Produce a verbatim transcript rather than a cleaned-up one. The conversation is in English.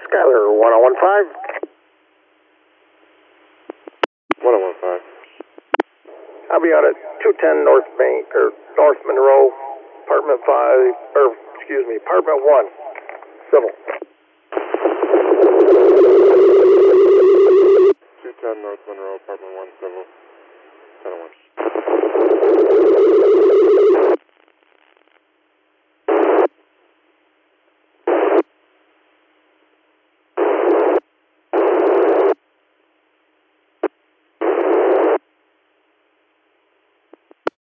Skyler, one oh one five. one oh one five. I'll be on at two ten North Bank, or North Monroe, apartment five, or excuse me, apartment one, civil. two ten North Monroe, apartment one, civil, ten oh one.